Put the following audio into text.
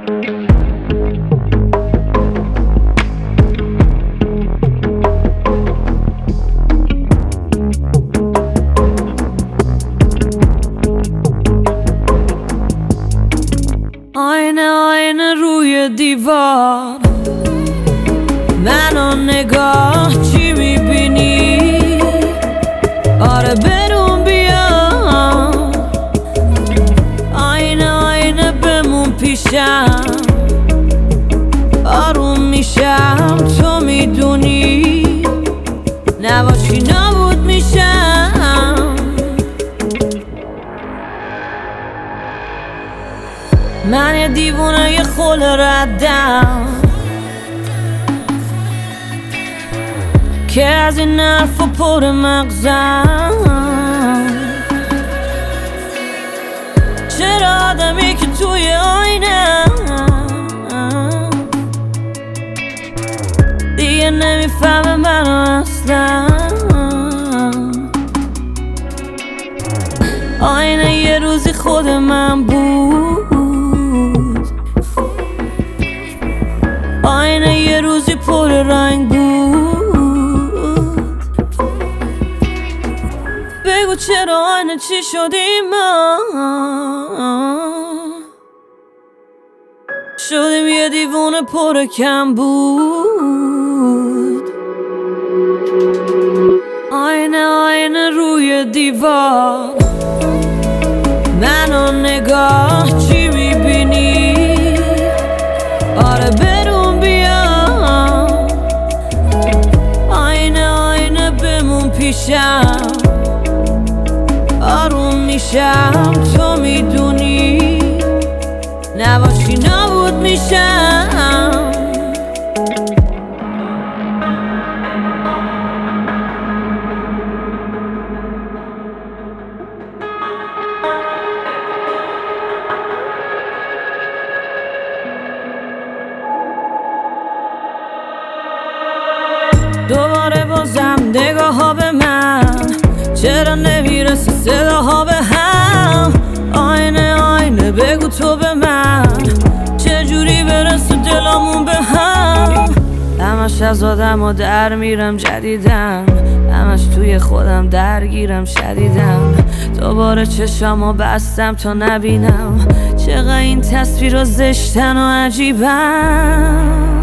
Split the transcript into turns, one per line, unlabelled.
آینه روی دیوار، منو نگاه چی میبینی؟ آره برون بیا، آینه بمون پیشم، آروم میشم تو میدونی، نباشی نابود میشم. من یه دیوونه یه خل ردم که از این حرفا پر مغزم. چرا آدمی که توی آینه دیگه نمیفهمه منو اصلا؟ آینه یه روزی خود من بود، آینه یه روزی پر رنگ بود. بگو چرا آینه چی شدیم ما؟ شدیم یه دیوونه پر کم بود. آینه روی دیوار، منو نگاه چی میبینی؟ آره برون بیا، آینه بمون پیشم، آروم میشم تو میدونی، نباشی نابود میشم. دوباره بازم نگاه ها به من، چرا نمیرسه صداها به هم؟ آینه بگو تو به من، چجوری برسه دلامون به هم؟ همش از آدم ها در میرم جدیدم، همش توی خودم درگیرم شدیدم. دوباره چشمو بستم تا نبینم چقدر این تصویر زشتن و عجیبم.